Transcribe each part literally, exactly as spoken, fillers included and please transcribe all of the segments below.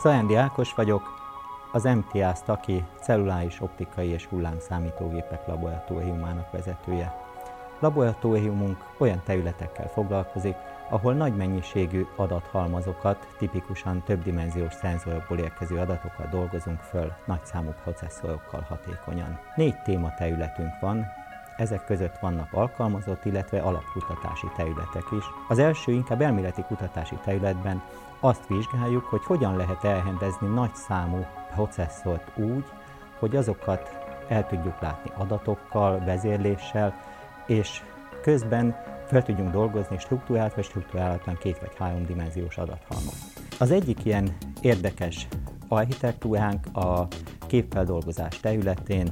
Zajándi Ákos vagyok, az em té á Staki celluláris optikai és hullámszámítógépek laboratóriumának vezetője. Laboratóriumunk olyan területekkel foglalkozik, ahol nagy mennyiségű adathalmazokat, tipikusan többdimenziós szenzorokból érkező adatokat dolgozunk föl nagyszámú processzorokkal hatékonyan. Négy tématerületünk van, ezek között vannak alkalmazott, illetve alapkutatási területek is. Az első inkább elméleti kutatási területben azt vizsgáljuk, hogy hogyan lehet elrendezni nagyszámú processzort úgy, hogy azokat el tudjuk látni adatokkal, vezérléssel, és közben fel tudjunk dolgozni struktúrált vagy struktúrálatlan két- vagy háromdimenziós adathalmazt. Az egyik ilyen érdekes architektúránk a képfeldolgozás területén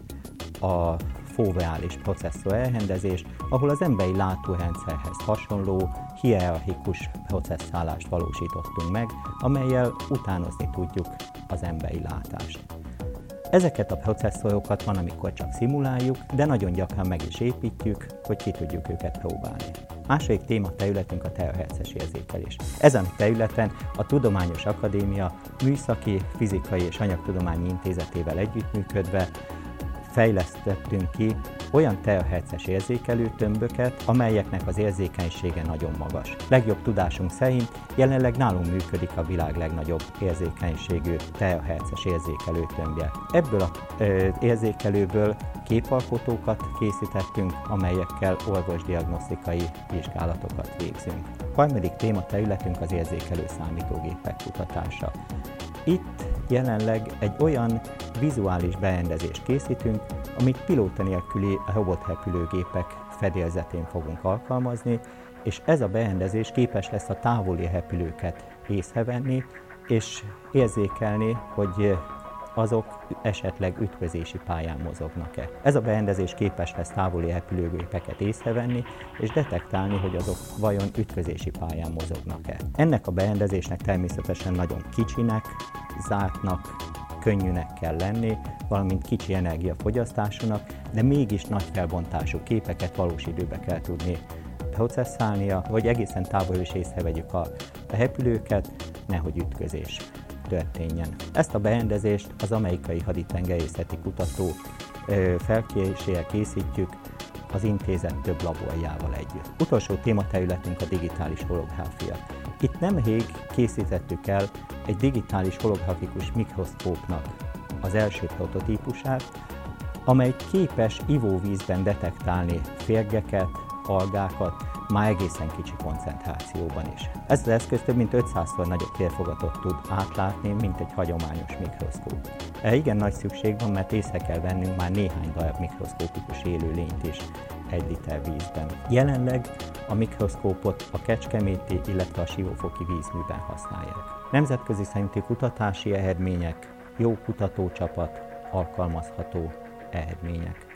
a foveális processzor elrendezés, ahol az emberi látórendszerhez hasonló hierarchikus processzálást valósítottunk meg, amellyel utánozni tudjuk az emberi látást. Ezeket a processzorokat van, amikor csak szimuláljuk, de nagyon gyakran meg is építjük, hogy ki tudjuk őket próbálni. Második tématerületünk a terahertzes érzékelés. Ezen a területen a Tudományos Akadémia Műszaki, Fizikai és Anyagtudományi Intézetével együttműködve fejlesztettünk ki olyan terahertzes érzékelő tömböket, amelyeknek az érzékenysége nagyon magas. Legjobb tudásunk szerint jelenleg nálunk működik a világ legnagyobb érzékenységű terahertzes érzékelő tömbje. Ebből az érzékelőből képalkotókat készítettünk, amelyekkel orvosdiagnosztikai vizsgálatokat végzünk. A harmadik tématerületünk az érzékelő számítógépek kutatása. Itt jelenleg egy olyan vizuális berendezést készítünk, amit pilóta nélküli robotrepülőgépek fedélzetén fogunk alkalmazni, és ez a berendezés képes lesz a távoli repülőket észrevenni, és érzékelni, hogy azok esetleg ütközési pályán mozognak-e. Ez a berendezés képes lesz távoli repülőgépeket észrevenni, és detektálni, hogy azok vajon ütközési pályán mozognak-e. Ennek a berendezésnek természetesen nagyon kicsinek, zártnak, könnyűnek kell lenni, valamint kicsi energiafogyasztásúnak, de mégis nagy felbontású képeket valós időbe kell tudni processzálnia, hogy egészen távolról is észrevegyük a repülőket, nehogy ütközés történjen. Ezt a berendezést az amerikai haditengerészeti kutató felkérésével készítjük az intézet több laborjával együtt. Utolsó tématerületünk a digitális holográfia. Itt nemrég készítettük el egy digitális holografikus mikroszkópnak az első prototípusát, amely képes ivóvízben detektálni férgeket, algákat, már egészen kicsi koncentrációban is. Ez az eszköz több mint ötszázszor nagyobb térfogatot tud átlátni, mint egy hagyományos mikroszkóp. Erre igen nagy szükség van, mert észre kell vennünk már néhány darab mikroszkópikus élőlényt is egy liter vízben. Jelenleg a mikroszkópot a kecskeméti, illetve a siófoki vízműben használják. Nemzetközi szintű kutatási eredmények, jó kutatócsapat, alkalmazható eredmények.